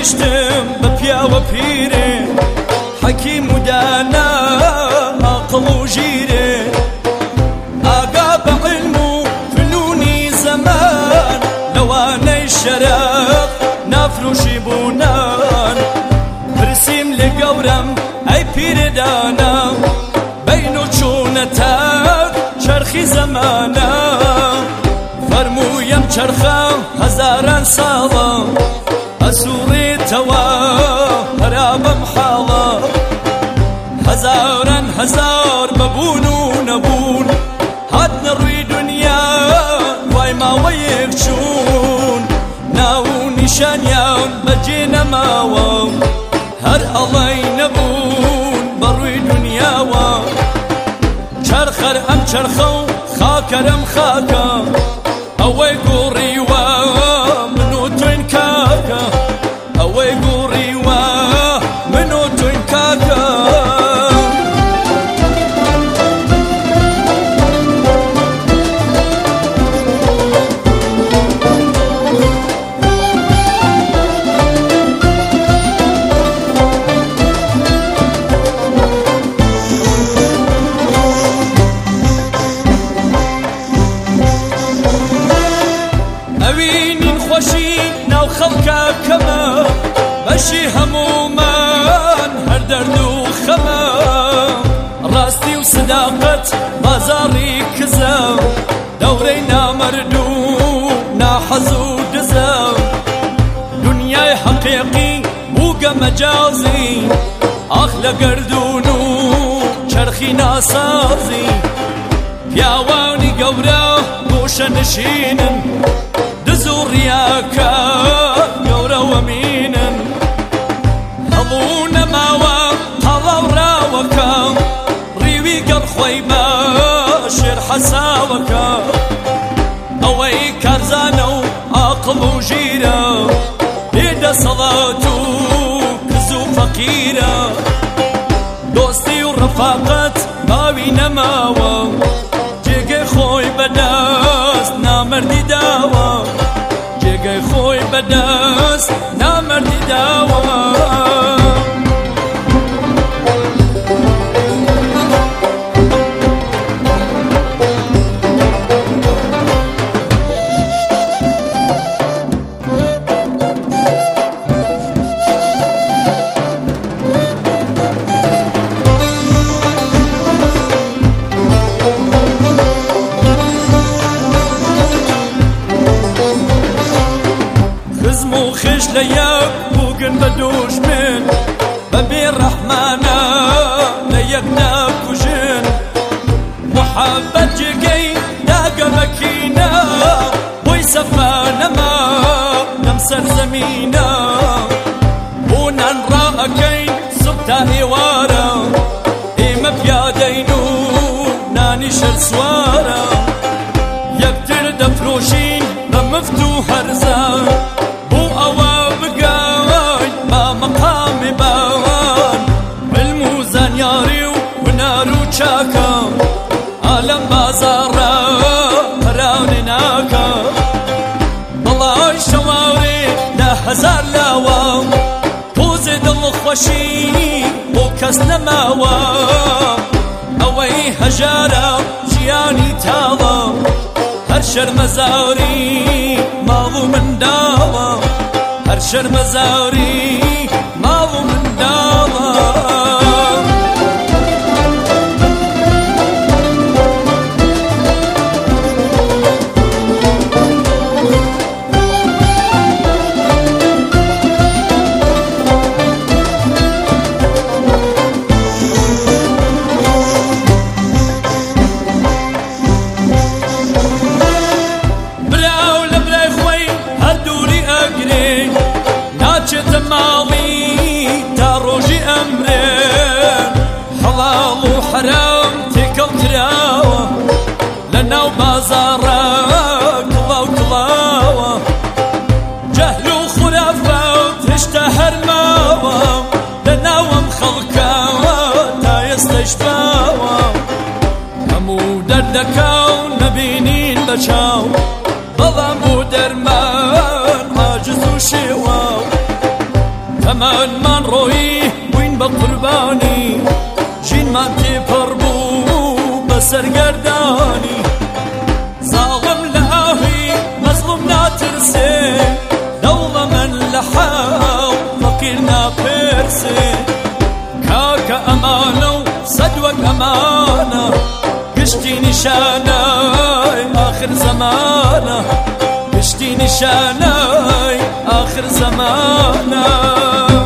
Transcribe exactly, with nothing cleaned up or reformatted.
گەیشتم بە پیاوە پیرێ حەکیم و دانا عاقڵ و ژیرێ ئاگا بە عیلم و فنونی زەمان لەوانەی شەرەف نافرۆشی بوونان پرسیم لێ گەورەم ئەی پیرێ دانا بەین و چوونەتە چەرخی زەمانە فەرموویەم چەرخە هەزاران ساڵە ئەسووڕێتەوە هەرا بەم حاڵە هەزاران هەزار بەبوون و نەبوون هاتنە ڕووی دونیا دوای ماوەیەک چوون ناو و نیشانیان بەجێ نەماوە هەر ئەڵەی نەبوون بە ڕووی دونیاوە چەرخەر ئەم چەرخە و خاکەرم خاکە ئەوەی گوڕیوە من و توین کاکە ئەوەی گوڕیوە من و توین کاکە ئەوینین خۆشی ناو خەڵکە کەمە بەشی هەموومان هەر دەرد و خەمە ڕاستی و سداقەت بازاڕی کزە دەورەی نامەرد و ناحەز و دزە دنیای حەقیقی بووگە مەجازی ئاخ لە گەردون و چەرخی ناسازی پیاوانی گەورە گۆشە نشینن دز و ڕیاکە گەورەوە مینن هەموو نەماوە تەڵاو ڕاوەکە ڕیوی گەڕ خۆی بە شێر حەساوەکە ئەوەی کارزانە و عاقڵ و ژیرە بێدە سەڵات و کز و فەقیرە دۆستی و ڕەفاقەت باوی نەماوە جێگەی خۆی بەدەست نامەردی داوە جێگەی خۆی بەدەست نامەردی داوە خزم و خش لە یەک بووگن بە دوژمن بەبێ ڕەحمانە لە یەک ناکوژن محەبەت جێگەی داگە بەکینە بۆی سەفا نەما لەم سەرزەمینە بۆ نان ڕائەکەین سوب تا ئێوارە ئێمە پیادەین و نانی شەر سوارە یەکتر دەفرۆشین بە مفت و هەرزان چاکە ئالەم بازاڕە پەراونێ ناکە بەڵای شەواوێ لە هەزار لاوە تۆزێ دڵخۆشی بۆ کەس نەماوە ئەوەی هەژارە ژیانی تاوە هەر شەرمەزاری ماڵ و منداڵە هەر شەرمەزاری ماڵ و منداڵە ناچێتە ماڵی تا ڕۆژی ئەمرێ حەڵاڵ و حەرام تێکەڵکراوە لە ناو بازاڕە کڵاو کڵاوە جەهل و خورافات هێشتا هەرماوە لە ناوەم خەڵکاوە تا ئێستەش باوە هەموو دەردەکا و نەبینین بە چاو بەڵام بۆ دەرمان عاجز و شێوە سرگردانی ظالم لآهی مظلوم ناترسي دولة من لحاو فقير ناپرسي كاك أمانة صدوك أمانة قشتي نشاناي آخر زمانة قشتي نشاناي آخر زمانة